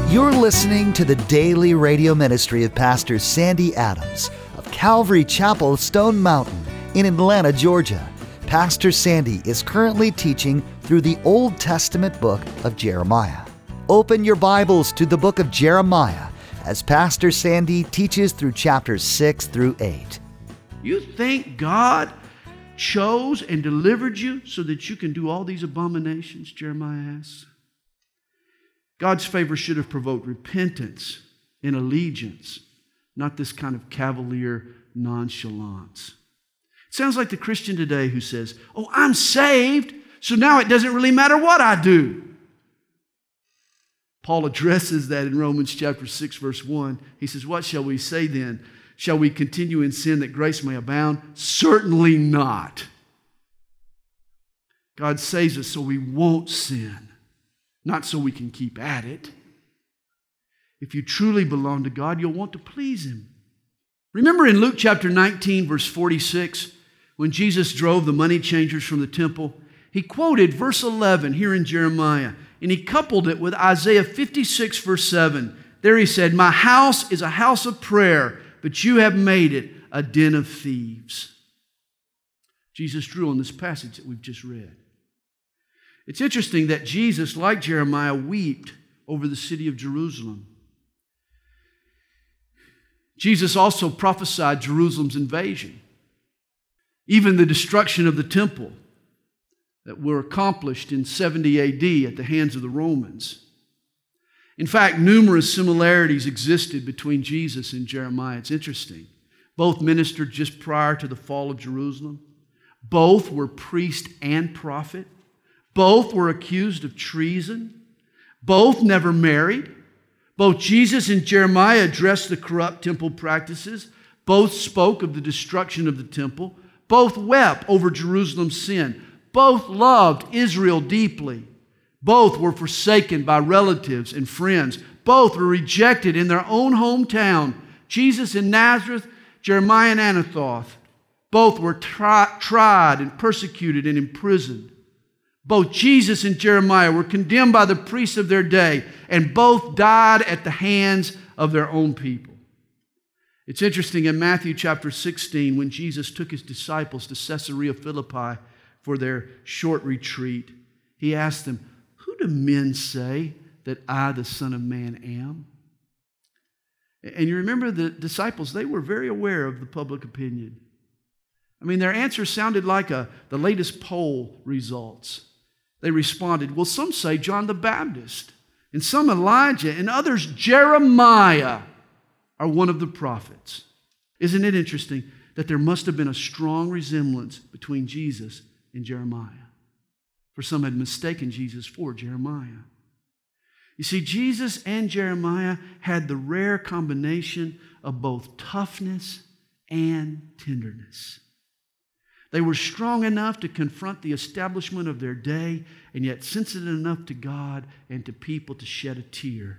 You're listening to the daily radio ministry of Pastor Sandy Adams of Calvary Chapel, Stone Mountain in Atlanta, Georgia. Pastor Sandy is currently teaching through the Old Testament book of Jeremiah. Open your Bibles to the book of Jeremiah as Pastor Sandy teaches through chapters 6 through 8. You think God chose and delivered you so that you can do all these abominations, Jeremiah asks? God's favor should have provoked repentance and allegiance, not this kind of cavalier nonchalance. It sounds like the Christian today who says, "Oh, I'm saved, so now it doesn't really matter what I do." Paul addresses that in Romans chapter 6, verse 1. He says, "What shall we say then? Shall we continue in sin that grace may abound? Certainly not." God saves us so we won't sin, not so we can keep at it. If you truly belong to God, you'll want to please Him. Remember in Luke chapter 19, verse 46, when Jesus drove the money changers from the temple, he quoted verse 11 here in Jeremiah, and he coupled it with Isaiah 56, verse 7. There he said, "My house is a house of prayer, but you have made it a den of thieves." Jesus drew on this passage that we've just read. It's interesting that Jesus, like Jeremiah, wept over the city of Jerusalem. Jesus also prophesied Jerusalem's invasion, even the destruction of the temple that were accomplished in 70 AD at the hands of the Romans. In fact, numerous similarities existed between Jesus and Jeremiah. It's interesting. Both ministered just prior to the fall of Jerusalem. Both were priest and prophet. Both were accused of treason. Both never married. Both Jesus and Jeremiah addressed the corrupt temple practices. Both spoke of the destruction of the temple. Both wept over Jerusalem's sin. Both loved Israel deeply. Both were forsaken by relatives and friends. Both were rejected in their own hometown. Jesus in Nazareth, Jeremiah in Anathoth. Both were tried and persecuted and imprisoned. Both Jesus and Jeremiah were condemned by the priests of their day, and both died at the hands of their own people. It's interesting in Matthew chapter 16, when Jesus took his disciples to Caesarea Philippi for their short retreat, he asked them, "Who do men say that I, the Son of Man, am?" And you remember the disciples, they were very aware of the public opinion. I mean, their answer sounded like the latest poll results. They responded, "Well, some say John the Baptist, and some Elijah, and others Jeremiah are one of the prophets." Isn't it interesting that there must have been a strong resemblance between Jesus and Jeremiah? For some had mistaken Jesus for Jeremiah. You see, Jesus and Jeremiah had the rare combination of both toughness and tenderness. They were strong enough to confront the establishment of their day, and yet sensitive enough to God and to people to shed a tear.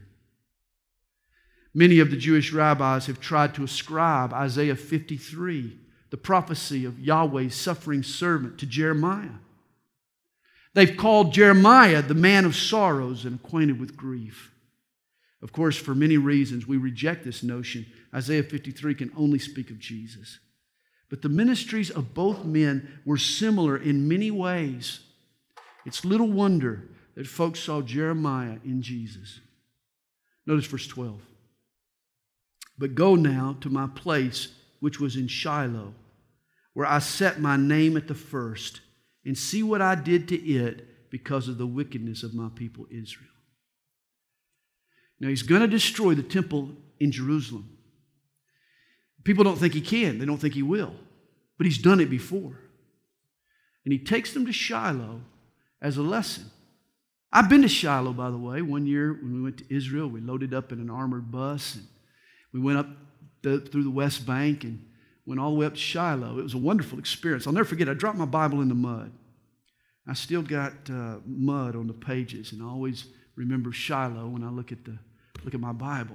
Many of the Jewish rabbis have tried to ascribe Isaiah 53, the prophecy of Yahweh's suffering servant, to Jeremiah. They've called Jeremiah the man of sorrows and acquainted with grief. Of course, for many reasons, we reject this notion. Isaiah 53 can only speak of Jesus. But the ministries of both men were similar in many ways. It's little wonder that folks saw Jeremiah in Jesus. Notice verse 12. "But go now to my place which was in Shiloh, where I set my name at the first, and see what I did to it because of the wickedness of my people Israel." Now he's going to destroy the temple in Jerusalem. People don't think he can. They don't think he will. But he's done it before. And he takes them to Shiloh as a lesson. I've been to Shiloh, by the way. One year when we went to Israel, we loaded up in an armored bus, and we went up through the West Bank and went all the way up to Shiloh. It was a wonderful experience. I'll never forget, I dropped my Bible in the mud. I still got mud on the pages, and I always remember Shiloh when I look at my Bible.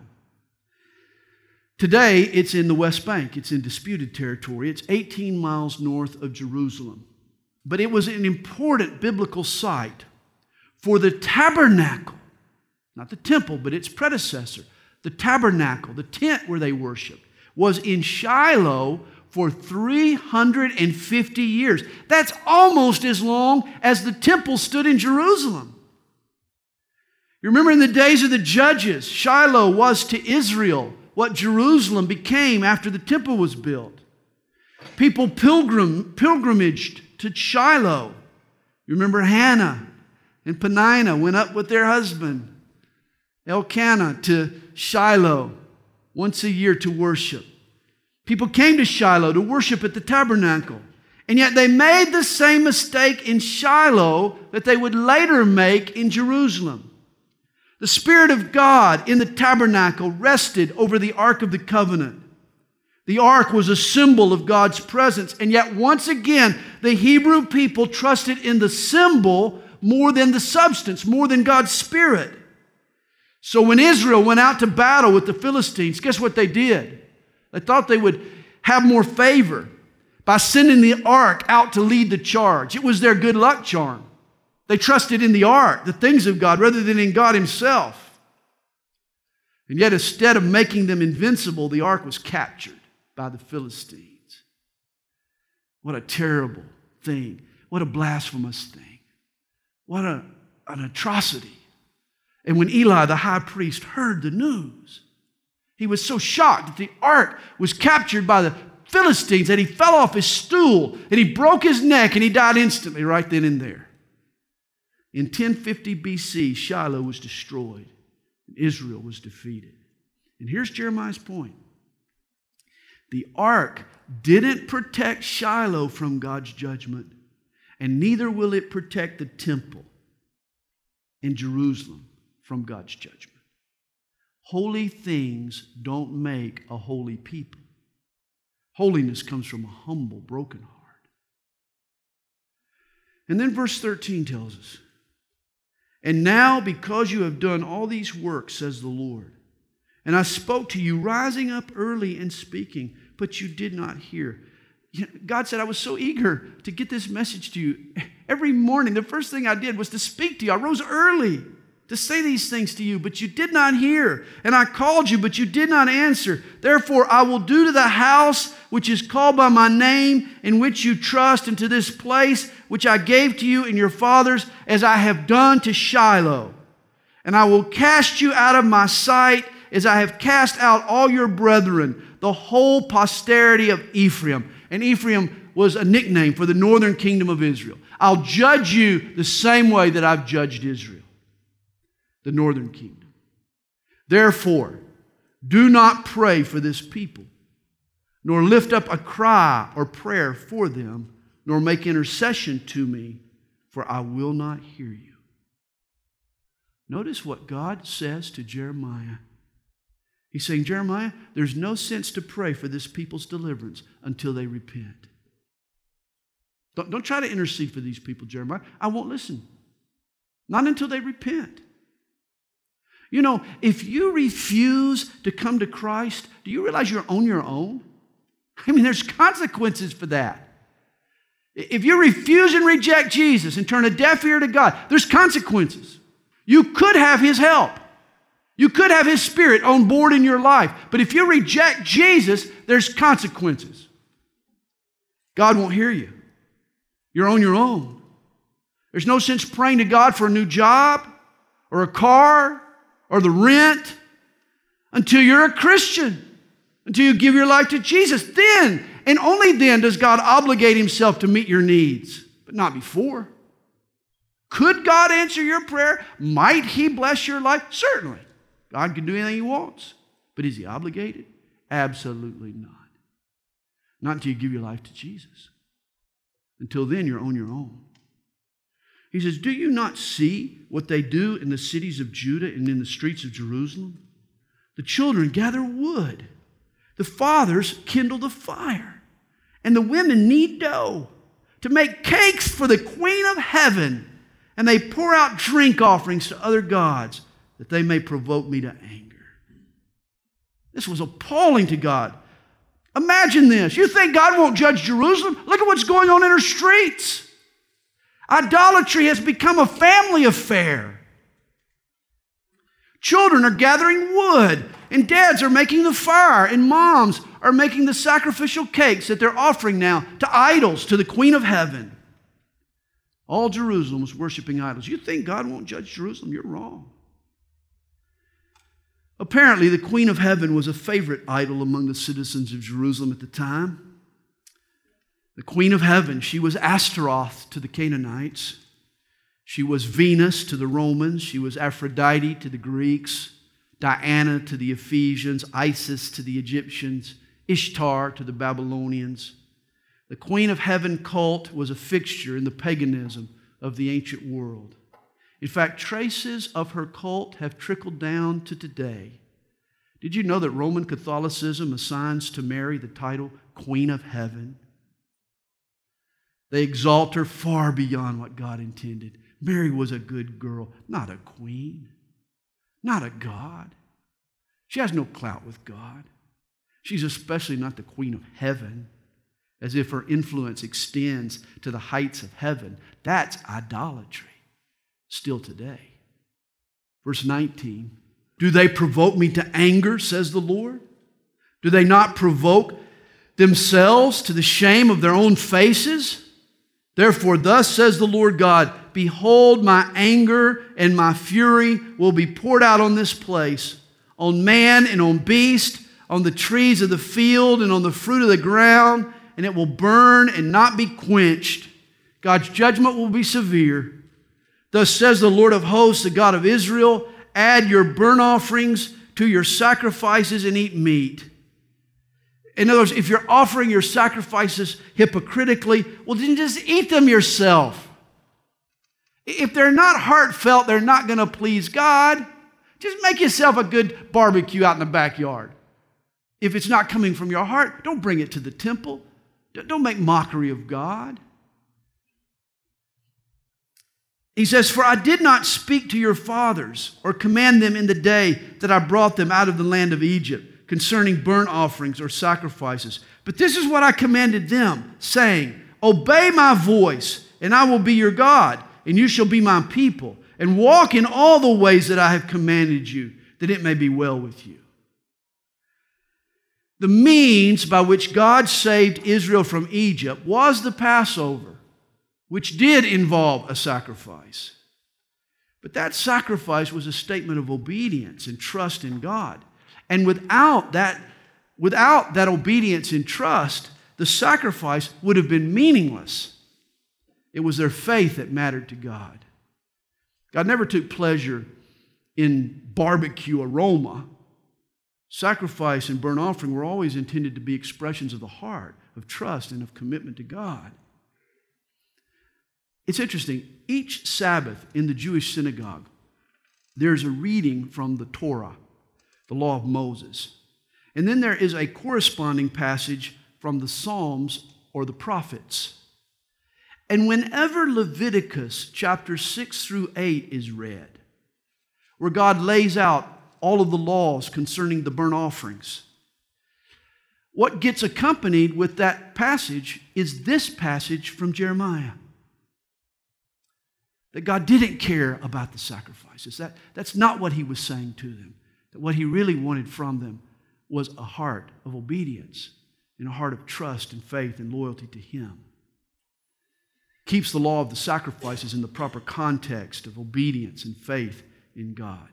Today, it's in the West Bank. It's in disputed territory. It's 18 miles north of Jerusalem. But it was an important biblical site for the tabernacle not the temple, but its predecessor, the tabernacle, the tent where they worshiped, was in Shiloh for 350 years. That's almost as long as the temple stood in Jerusalem. You remember in the days of the judges, Shiloh was to Israel what Jerusalem became after the temple was built. People pilgrimaged to Shiloh. You remember Hannah and Peninnah went up with their husband, Elkanah, to Shiloh once a year to worship. People came to Shiloh to worship at the tabernacle. And yet they made the same mistake in Shiloh that they would later make in Jerusalem. The Spirit of God in the tabernacle rested over the Ark of the Covenant. The Ark was a symbol of God's presence. And yet once again, the Hebrew people trusted in the symbol more than the substance, more than God's Spirit. So when Israel went out to battle with the Philistines, guess what they did? They thought they would have more favor by sending the ark out to lead the charge. It was their good luck charm. They trusted in the ark, the things of God, rather than in God Himself. And yet instead of making them invincible, the ark was captured by the Philistines. What a terrible thing. What a blasphemous thing. What an atrocity. And when Eli, the high priest, heard the news, he was so shocked that the ark was captured by the Philistines that he fell off his stool and he broke his neck and he died instantly right then and there. In 1050 BC, Shiloh was destroyed and Israel was defeated. And here's Jeremiah's point. The ark didn't protect Shiloh from God's judgment, and neither will it protect the temple in Jerusalem from God's judgment. Holy things don't make a holy people. Holiness comes from a humble, broken heart. And then verse 13 tells us, "And now, because you have done all these works, says the Lord, and I spoke to you, rising up early and speaking, but you did not hear." God said, I was so eager to get this message to you. Every morning, the first thing I did was to speak to you. I rose early to say these things to you, but you did not hear. And I called you, but you did not answer. Therefore, I will do to the house which is called by my name, in which you trust, and to this place which I gave to you and your fathers, as I have done to Shiloh. And I will cast you out of my sight, as I have cast out all your brethren, the whole posterity of Ephraim. And Ephraim was a nickname for the northern kingdom of Israel. I'll judge you the same way that I've judged Israel, the northern kingdom. Therefore, do not pray for this people, nor lift up a cry or prayer for them, nor make intercession to me, for I will not hear you. Notice what God says to Jeremiah. He's saying, Jeremiah, there's no sense to pray for this people's deliverance until they repent. Don't try to intercede for these people, Jeremiah. I won't listen. Not until they repent. You know, if you refuse to come to Christ, do you realize you're on your own? I mean, there's consequences for that. If you refuse and reject Jesus and turn a deaf ear to God, there's consequences. You could have His help. You could have His Spirit on board in your life. But if you reject Jesus, there's consequences. God won't hear you. You're on your own. There's no sense praying to God for a new job or a car or the rent until you're a Christian, until you give your life to Jesus. Then, and only then, does God obligate Himself to meet your needs, but not before. Could God answer your prayer? Might He bless your life? Certainly. God can do anything He wants. But is He obligated? Absolutely not. Not until you give your life to Jesus. Until then, you're on your own. He says, do you not see what they do in the cities of Judah and in the streets of Jerusalem? The children gather wood. The fathers kindle the fire. And the women knead dough to make cakes for the Queen of Heaven. And they pour out drink offerings to other gods, that they may provoke me to anger. This was appalling to God. Imagine this. You think God won't judge Jerusalem? Look at what's going on in her streets. Idolatry has become a family affair. Children are gathering wood, and dads are making the fire, and moms are making the sacrificial cakes that they're offering now to idols, to the Queen of Heaven. All Jerusalem was worshiping idols. You think God won't judge Jerusalem? You're wrong. Apparently, the Queen of Heaven was a favorite idol among the citizens of Jerusalem at the time. The Queen of Heaven, she was Ashtaroth to the Canaanites. She was Venus to the Romans. She was Aphrodite to the Greeks, Diana to the Ephesians, Isis to the Egyptians, Ishtar to the Babylonians. The Queen of Heaven cult was a fixture in the paganism of the ancient world. In fact, traces of her cult have trickled down to today. Did you know that Roman Catholicism assigns to Mary the title Queen of Heaven? They exalt her far beyond what God intended. Mary was a good girl, not a queen, not a god. She has no clout with God. She's especially not the Queen of Heaven, as if her influence extends to the heights of heaven. That's idolatry, still today. Verse 19, do they provoke me to anger, says the Lord? Do they not provoke themselves to the shame of their own faces? Therefore, thus says the Lord God, behold, my anger and my fury will be poured out on this place, on man and on beast, on the trees of the field and on the fruit of the ground, and it will burn and not be quenched. God's judgment will be severe. Thus says the Lord of hosts, the God of Israel, add your burnt offerings to your sacrifices and eat meat. In other words, if you're offering your sacrifices hypocritically, well, then just eat them yourself. If they're not heartfelt, they're not going to please God. Just make yourself a good barbecue out in the backyard. If it's not coming from your heart, don't bring it to the temple. Don't make mockery of God. He says, for I did not speak to your fathers or command them in the day that I brought them out of the land of Egypt concerning burnt offerings or sacrifices. But this is what I commanded them, saying, obey my voice, and I will be your God, and you shall be my people, and walk in all the ways that I have commanded you, that it may be well with you. The means by which God saved Israel from Egypt was the Passover, which did involve a sacrifice. But that sacrifice was a statement of obedience and trust in God. And without that obedience and trust, the sacrifice would have been meaningless. It was their faith that mattered to God. God never took pleasure in barbecue aroma. Sacrifice and burnt offering were always intended to be expressions of the heart, of trust, and of commitment to God. It's interesting. Each Sabbath in the Jewish synagogue, there's a reading from the Torah, the law of Moses. And then there is a corresponding passage from the Psalms or the prophets. And whenever Leviticus chapter 6 through 8 is read, where God lays out all of the laws concerning the burnt offerings, what gets accompanied with that passage is this passage from Jeremiah. That God didn't care about the sacrifices. That's not what he was saying to them. That what he really wanted from them was a heart of obedience and a heart of trust and faith and loyalty to him. Keeps the law of the sacrifices in the proper context of obedience and faith in God.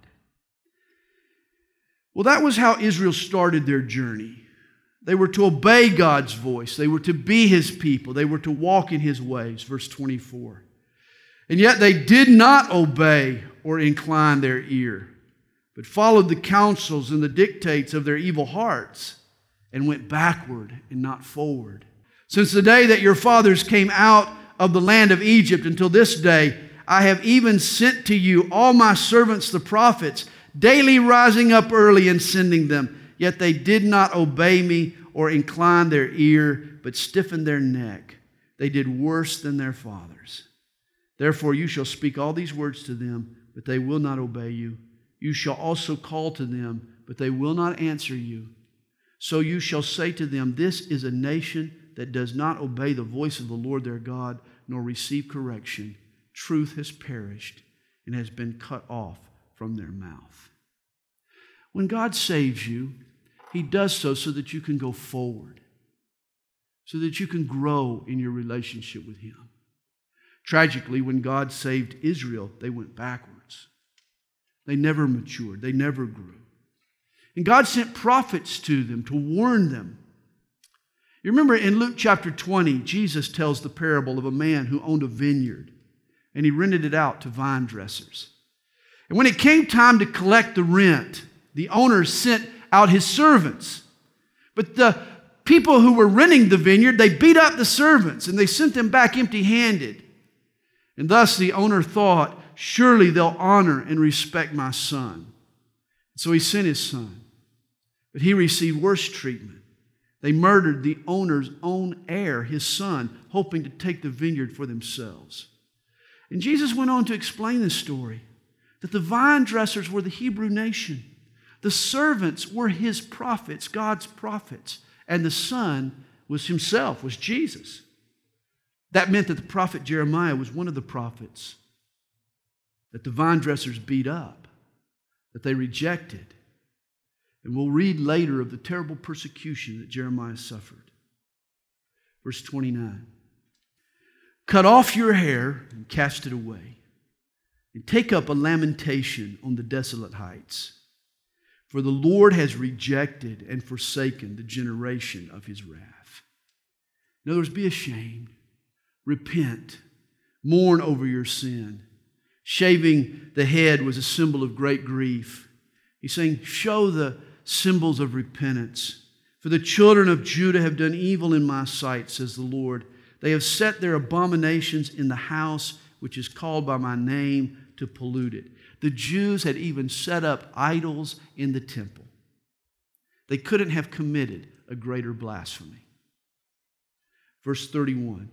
Well, that was how Israel started their journey. They were to obey God's voice. They were to be his people. They were to walk in his ways. Verse 24. And yet they did not obey or incline their ear, but followed the counsels and the dictates of their evil hearts and went backward and not forward. Since the day that your fathers came out of the land of Egypt until this day, I have even sent to you all my servants the prophets, daily rising up early and sending them. Yet they did not obey me or incline their ear, but stiffened their neck. They did worse than their fathers. Therefore you shall speak all these words to them, but they will not obey you. You shall also call to them, but they will not answer you. So you shall say to them, this is a nation that does not obey the voice of the Lord their God, nor receive correction. Truth has perished and has been cut off from their mouth. When God saves you, He does so that you can go forward, so that you can grow in your relationship with Him. Tragically, when God saved Israel, they went backwards. They never matured. They never grew. And God sent prophets to them to warn them. You remember in Luke chapter 20, Jesus tells the parable of a man who owned a vineyard, and he rented it out to vine dressers. And when it came time to collect the rent, the owner sent out his servants. But the people who were renting the vineyard, they beat up the servants, and they sent them back empty-handed. And thus the owner thought, surely they'll honor and respect my son. So he sent his son. But he received worse treatment. They murdered the owner's own heir, his son, hoping to take the vineyard for themselves. And Jesus went on to explain this story, that the vine dressers were the Hebrew nation. The servants were his prophets, God's prophets. And the son was himself, was Jesus. That meant that the prophet Jeremiah was one of the prophets that the vine dressers beat up, that they rejected. And we'll read later of the terrible persecution that Jeremiah suffered. Verse 29. Cut off your hair and cast it away, and take up a lamentation on the desolate heights. For the Lord has rejected and forsaken the generation of His wrath. In other words, be ashamed, repent, mourn over your sin. Shaving the head was a symbol of great grief. He's saying, show the symbols of repentance. For the children of Judah have done evil in my sight, says the Lord. They have set their abominations in the house which is called by my name to pollute it. The Jews had even set up idols in the temple. They couldn't have committed a greater blasphemy. Verse 31.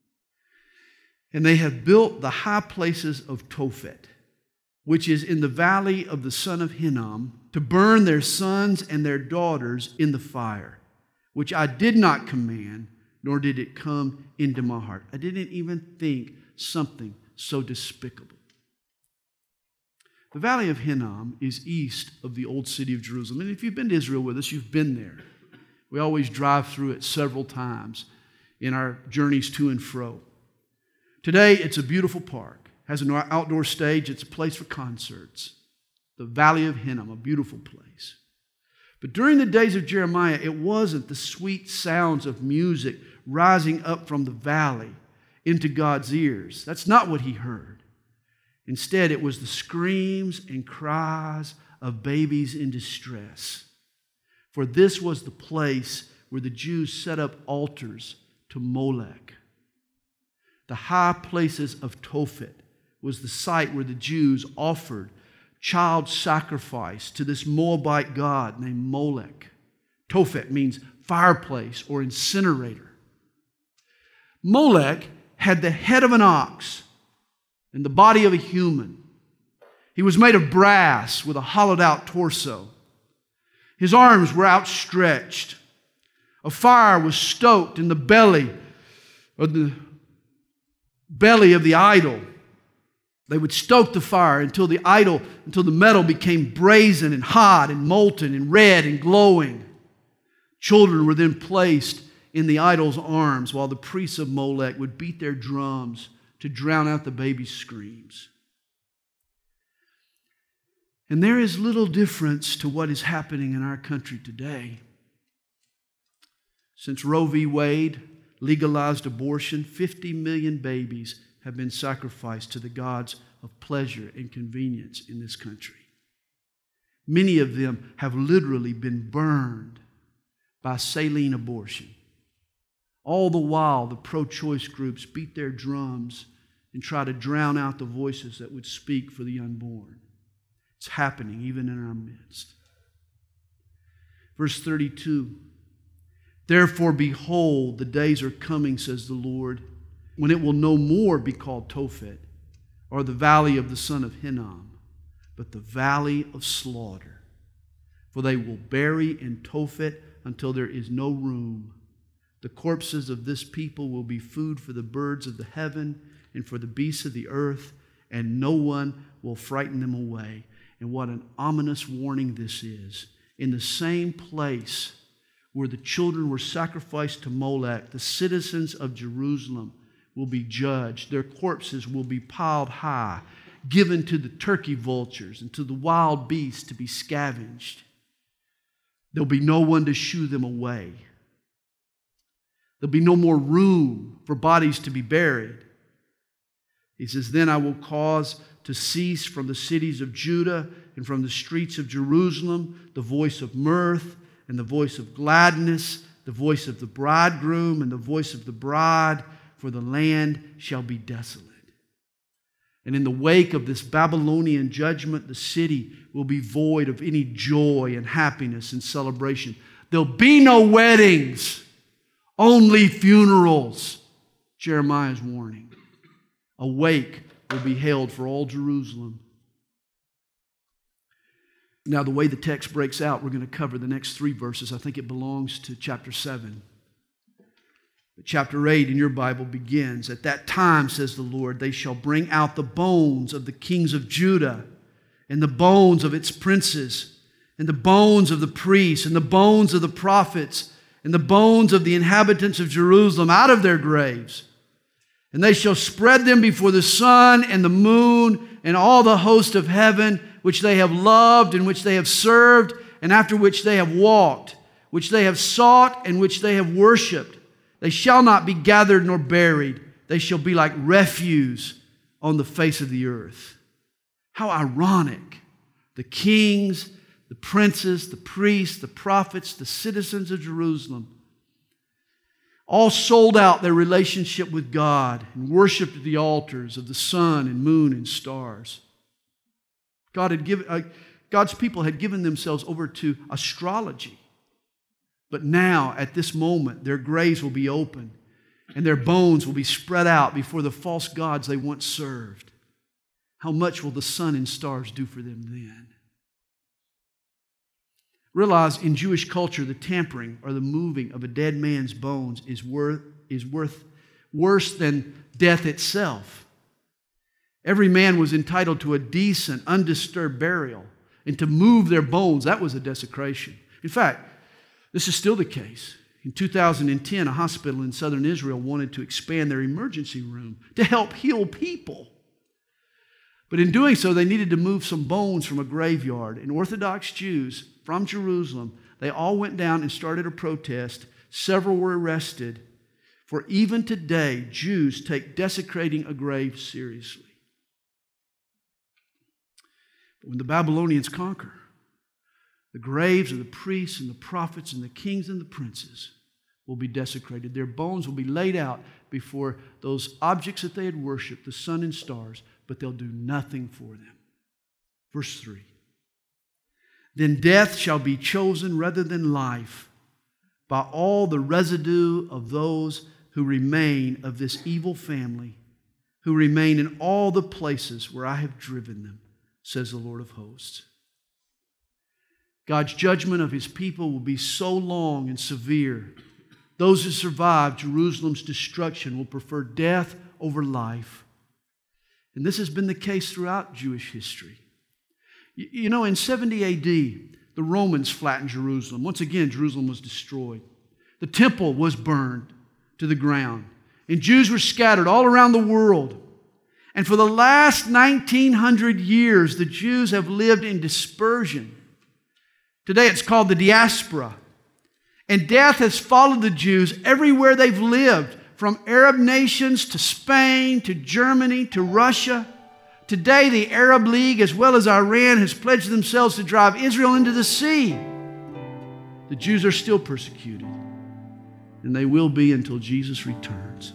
And they have built the high places of Tophet, which is in the valley of the son of Hinnom, to burn their sons and their daughters in the fire, which I did not command, nor did it come into my heart. I didn't even think something so despicable. The valley of Hinnom is east of the old city of Jerusalem. And if you've been to Israel with us, you've been there. We always drive through it several times in our journeys to and fro. Today, it's a beautiful park. It has an outdoor stage. It's a place for concerts. The Valley of Hinnom, a beautiful place. But during the days of Jeremiah, it wasn't the sweet sounds of music rising up from the valley into God's ears. That's not what he heard. Instead, it was the screams and cries of babies in distress. For this was the place where the Jews set up altars to Molech. The high places of Tophet was the site where the Jews offered child sacrifice to this Moabite god named Molech. Tophet means fireplace or incinerator. Molech had the head of an ox and the body of a human. He was made of brass with a hollowed out torso. His arms were outstretched. A fire was stoked in the belly of the idol. They would stoke the fire until the metal became brazen and hot and molten and red and glowing. Children were then placed in the idol's arms while the priests of Molech would beat their drums to drown out the baby's screams. And there is little difference to what is happening in our country today. Since Roe v. Wade legalized abortion, 50 million babies have been sacrificed to the gods of pleasure and convenience in this country. Many of them have literally been burned by saline abortion. All the while, the pro-choice groups beat their drums and try to drown out the voices that would speak for the unborn. It's happening even in our midst. Verse 32, therefore, behold, the days are coming, says the Lord, when it will no more be called Tophet, or the valley of the son of Hinnom, but the valley of slaughter. For they will bury in Tophet until there is no room. The corpses of this people will be food for the birds of the heaven and for the beasts of the earth, and no one will frighten them away. And what an ominous warning this is. In the same place where the children were sacrificed to Molech, the citizens of Jerusalem will be judged. Their corpses will be piled high, given to the turkey vultures and to the wild beasts to be scavenged. There'll be no one to shoo them away. There'll be no more room for bodies to be buried. He says, then I will cause to cease from the cities of Judah and from the streets of Jerusalem the voice of mirth and the voice of gladness, the voice of the bridegroom and the voice of the bride, for the land shall be desolate. And in the wake of this Babylonian judgment, the city will be void of any joy and happiness and celebration. There'll be no weddings, only funerals. Jeremiah's warning. A wake will be held for all Jerusalem. Now, the way the text breaks out, we're going to cover the next 3 verses. I think it belongs to chapter 7. But chapter 8 in your Bible begins, at that time, says the Lord, they shall bring out the bones of the kings of Judah and the bones of its princes and the bones of the priests and the bones of the prophets and the bones of the inhabitants of Jerusalem out of their graves. And they shall spread them before the sun and the moon and all the host of heaven, which they have loved and which they have served, and after which they have walked, which they have sought and which they have worshipped. They shall not be gathered nor buried. They shall be like refuse on the face of the earth. How ironic. The kings, the princes, the priests, the prophets, the citizens of Jerusalem all sold out their relationship with God and worshiped at the altars of the sun and moon and stars. God's people had given themselves over to astrology. But now, at this moment, their graves will be open and their bones will be spread out before the false gods they once served. How much will the sun and stars do for them then? Realize in Jewish culture, the tampering or the moving of a dead man's bones is worth worse than death itself. Every man was entitled to a decent, undisturbed burial, and to move their bones, that was a desecration. In fact, this is still the case. In 2010, a hospital in southern Israel wanted to expand their emergency room to help heal people. But in doing so, they needed to move some bones from a graveyard. And Orthodox Jews from Jerusalem, they all went down and started a protest. Several were arrested. For even today, Jews take desecrating a grave seriously. But when the Babylonians conquer, the graves of the priests and the prophets and the kings and the princes will be desecrated. Their bones will be laid out before those objects that they had worshipped, the sun and stars, but they'll do nothing for them. Verse 3. Then death shall be chosen rather than life by all the residue of those who remain of this evil family, who remain in all the places where I have driven them, says the Lord of hosts. God's judgment of His people will be so long and severe. Those who survive Jerusalem's destruction will prefer death over life. And this has been the case throughout Jewish history. You know, in 70 AD, the Romans flattened Jerusalem. Once again, Jerusalem was destroyed. The temple was burned to the ground. And Jews were scattered all around the world. And for the last 1900 years, the Jews have lived in dispersion. Today it's called the diaspora. And death has followed the Jews everywhere they've lived, from Arab nations to Spain to Germany to Russia. Today the Arab League as well as Iran has pledged themselves to drive Israel into the sea. The Jews are still persecuted, and they will be until Jesus returns.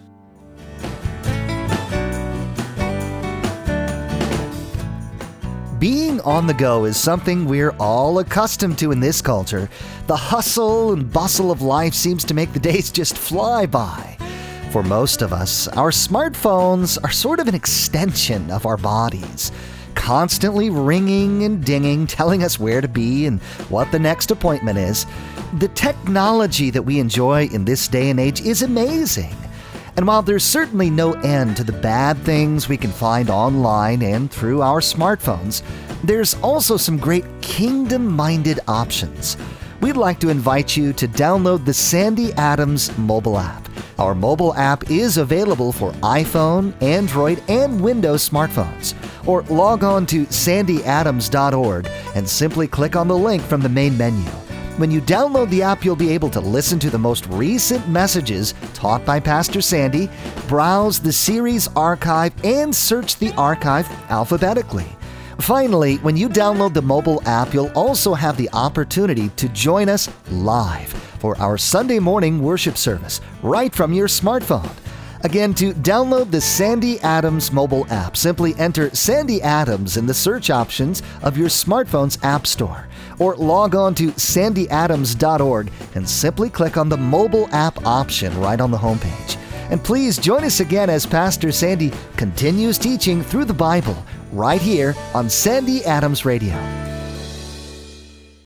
Being on the go is something we're all accustomed to in this culture. The hustle and bustle of life seems to make the days just fly by. For most of us, our smartphones are sort of an extension of our bodies, constantly ringing and dinging, telling us where to be and what the next appointment is. The technology that we enjoy in this day and age is amazing. And while there's certainly no end to the bad things we can find online and through our smartphones, there's also some great kingdom-minded options. We'd like to invite you to download the Sandy Adams mobile app. Our mobile app is available for iPhone, Android, and Windows smartphones. Or log on to sandyadams.org and simply click on the link from the main menu. When you download the app, you'll be able to listen to the most recent messages taught by Pastor Sandy, browse the series archive, and search the archive alphabetically. Finally, when you download the mobile app, you'll also have the opportunity to join us live for our Sunday morning worship service right from your smartphone. Again, to download the Sandy Adams mobile app, simply enter Sandy Adams in the search options of your smartphone's app store, or log on to sandyadams.org and simply click on the mobile app option right on the homepage. And please join us again as Pastor Sandy continues teaching through the Bible right here on Sandy Adams Radio.